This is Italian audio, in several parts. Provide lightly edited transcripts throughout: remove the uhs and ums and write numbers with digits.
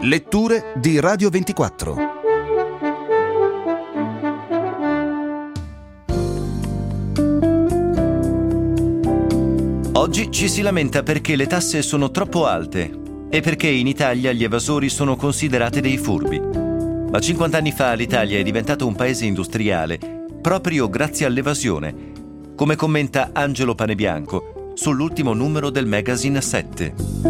Letture di Radio 24. Oggi ci si lamenta perché le tasse sono troppo alte e perché in Italia gli evasori sono considerati dei furbi. Ma 50 anni fa l'Italia è diventato un paese industriale proprio grazie all'evasione, come commenta Angelo Panebianco sull'ultimo numero del magazine 7.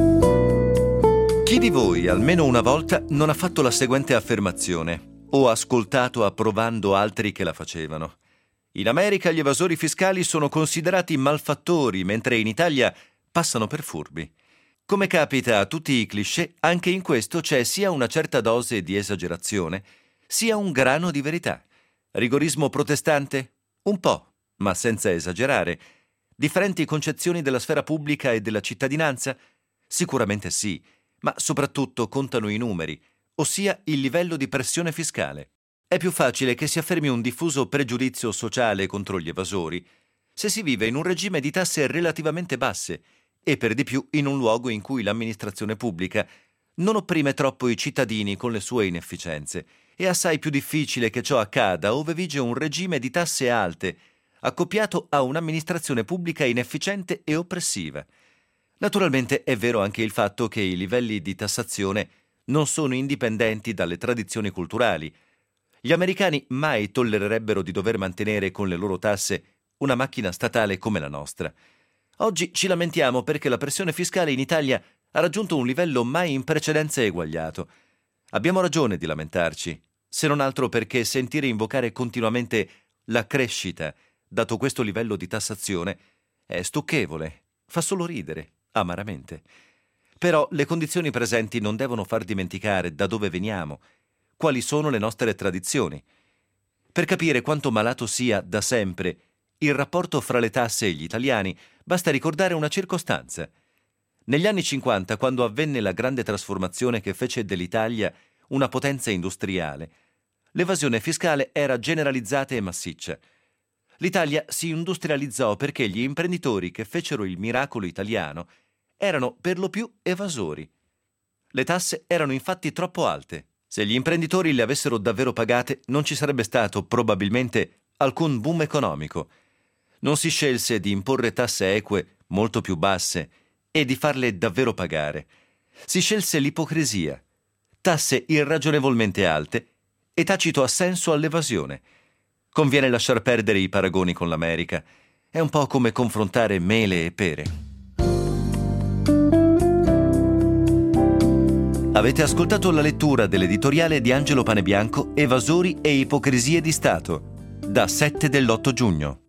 Chi di voi almeno una volta non ha fatto la seguente affermazione o ascoltato approvando altri che la facevano? In America gli evasori fiscali sono considerati malfattori, mentre in Italia passano per furbi. Come capita a tutti i cliché, anche in questo c'è sia una certa dose di esagerazione, sia un grano di verità. Rigorismo protestante? Un po', ma senza esagerare. Differenti concezioni della sfera pubblica e della cittadinanza? Sicuramente sì, ma soprattutto contano i numeri, ossia il livello di pressione fiscale. È più facile che si affermi un diffuso pregiudizio sociale contro gli evasori se si vive in un regime di tasse relativamente basse e per di più in un luogo in cui l'amministrazione pubblica non opprime troppo i cittadini con le sue inefficienze. È assai più difficile che ciò accada ove vige un regime di tasse alte, accoppiato a un'amministrazione pubblica inefficiente e oppressiva. Naturalmente è vero anche il fatto che i livelli di tassazione non sono indipendenti dalle tradizioni culturali. Gli americani mai tollererebbero di dover mantenere con le loro tasse una macchina statale come la nostra. Oggi ci lamentiamo perché la pressione fiscale in Italia ha raggiunto un livello mai in precedenza eguagliato. Abbiamo ragione di lamentarci, se non altro perché sentire invocare continuamente la crescita, dato questo livello di tassazione, è stucchevole, fa solo ridere, amaramente. Però le condizioni presenti non devono far dimenticare da dove veniamo, quali sono le nostre tradizioni. Per capire quanto malato sia da sempre il rapporto fra le tasse e gli italiani, basta ricordare una circostanza. Negli anni 50, quando avvenne la grande trasformazione che fece dell'Italia una potenza industriale, l'evasione fiscale era generalizzata e massiccia. L'Italia si industrializzò perché gli imprenditori che fecero il miracolo italiano erano per lo più evasori. Le tasse erano infatti troppo alte. Se gli imprenditori le avessero davvero pagate, non ci sarebbe stato probabilmente alcun boom economico. Non si scelse di imporre tasse eque molto più basse e di farle davvero pagare. Si scelse l'ipocrisia, tasse irragionevolmente alte e tacito assenso all'evasione. Conviene lasciar perdere i paragoni con l'America. È un po' come confrontare mele e pere. Avete ascoltato la lettura dell'editoriale di Angelo Panebianco Evasori e ipocrisie di Stato, da 7 dell'8 giugno.